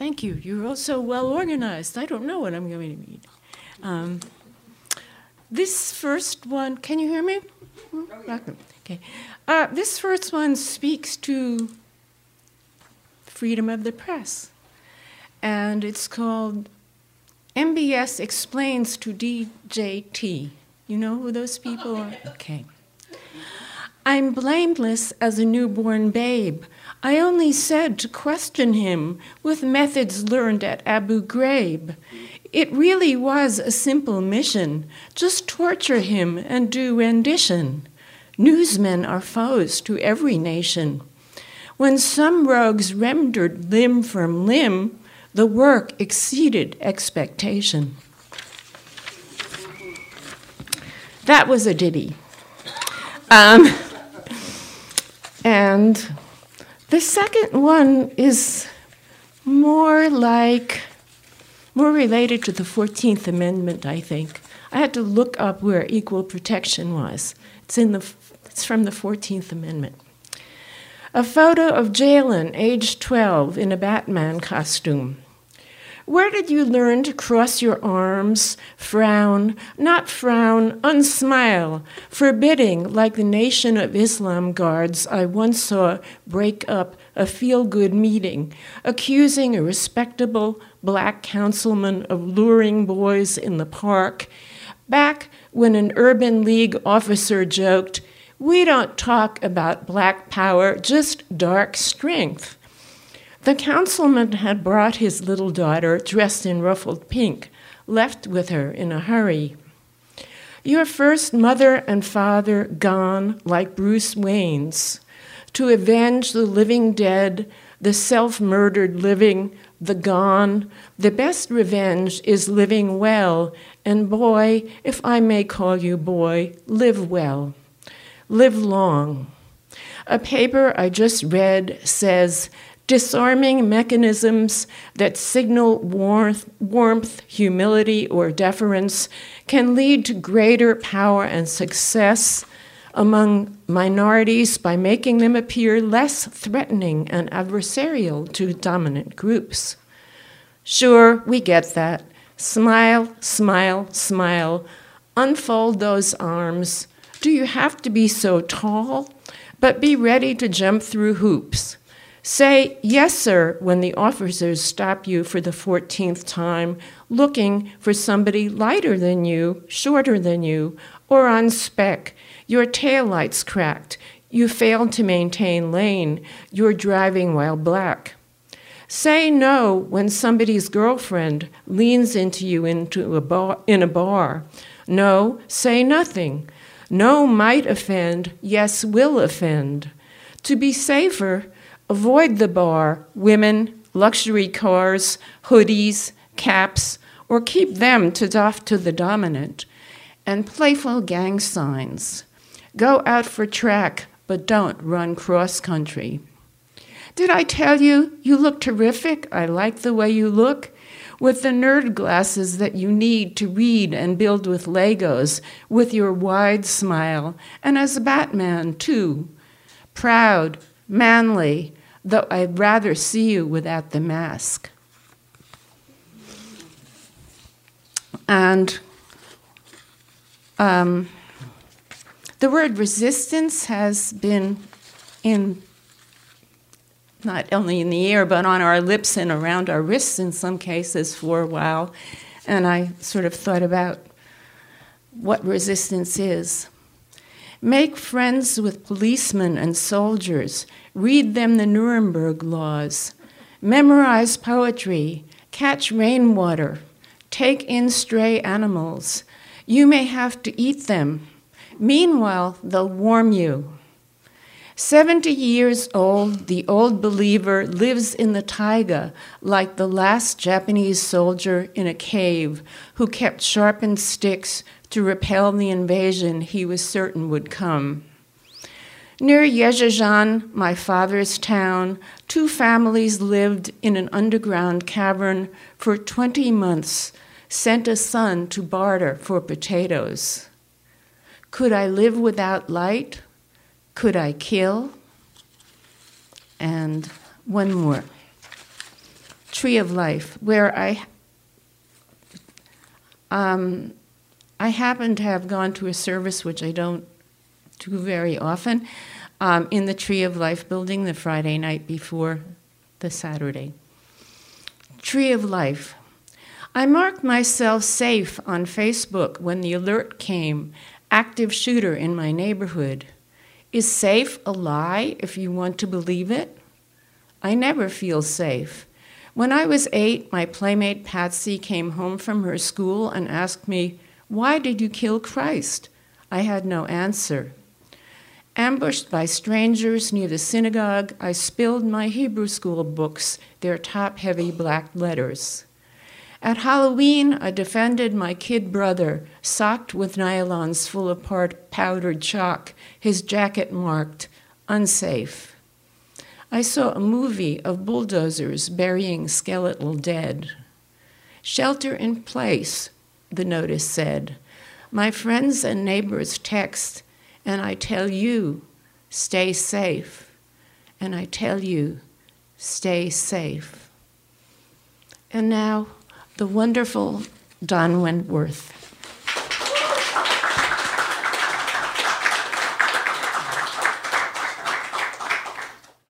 thank you. You're also well organized. I don't know what I'm going to read. This first one, can you hear me? Okay. This first one speaks to freedom of the press. And it's called MBS Explains to DJT. You know who those people are? Okay. I'm blameless as a newborn babe. I only said to question him with methods learned at Abu Ghraib. It really was a simple mission. Just torture him and do rendition. Newsmen are foes to every nation. When some rogues rendered limb from limb, the work exceeded expectation. That was a ditty. And the second one is more related to the 14th Amendment, I think. I had to look up where equal protection was. It's from the 14th Amendment. A photo of Jalen, age 12, in a Batman costume. Where did you learn to cross your arms, frown, not frown, unsmile, forbidding like the Nation of Islam guards I once saw break up a feel-good meeting, accusing a respectable black councilman of luring boys in the park, back when an Urban League officer joked, "We don't talk about black power, just dark strength." The councilman had brought his little daughter, dressed in ruffled pink, left with her in a hurry. Your first mother and father gone like Bruce Wayne's, to avenge the living dead, the self-murdered living, the gone. The best revenge is living well, and boy, if I may call you boy, live well. Live long. A paper I just read says, disarming mechanisms that signal warmth, humility, or deference can lead to greater power and success among minorities by making them appear less threatening and adversarial to dominant groups. Sure, we get that. Smile, smile, smile. Unfold those arms. Do you have to be so tall? But be ready to jump through hoops. Say, yes, sir, when the officers stop you for the 14th time, looking for somebody lighter than you, shorter than you, or on spec. Your taillight's cracked. You failed to maintain lane. You're driving while black. Say no when somebody's girlfriend leans into you in a bar. No, say nothing. No might offend, yes will offend. To be safer, avoid the bar, women, luxury cars, hoodies, caps, or keep them to doff to the dominant. And playful gang signs. Go out for track, but don't run cross-country. Did I tell you, you look terrific? I like the way you look. With the nerd glasses that you need to read and build with Legos, with your wide smile, and as Batman, too. Proud, manly, though I'd rather see you without the mask. And the word resistance has been in not only in the air, but on our lips and around our wrists in some cases for a while. And I sort of thought about what resistance is. Make friends with policemen and soldiers. Read them the Nuremberg laws. Memorize poetry. Catch rainwater. Take in stray animals. You may have to eat them. Meanwhile, they'll warm you. 70 years old, the old believer lives in the taiga like the last Japanese soldier in a cave who kept sharpened sticks to repel the invasion he was certain would come. Near Yezhazhan, my father's town, 2 families lived in an underground cavern for 20 months, sent a son to barter for potatoes. Could I live without light? Could I kill? And one more. Tree of Life, where I happen to have gone to a service, which I don't do very often, in the Tree of Life building the Friday night before the Saturday. Tree of Life. I marked myself safe on Facebook when the alert came, active shooter in my neighborhood. Is safe a lie if you want to believe it? I never feel safe. When I was 8, my playmate Patsy came home from her school and asked me, "Why did you kill Christ?" I had no answer. Ambushed by strangers near the synagogue, I spilled my Hebrew school books, their top-heavy black letters. At Halloween, I defended my kid brother, socked with nylons full of powdered chalk, his jacket marked, "Unsafe." I saw a movie of bulldozers burying skeletal dead. "Shelter in place," the notice said. My friends and neighbors text, and I tell you, stay safe. And I tell you, stay safe. And now, the wonderful Don Wentworth.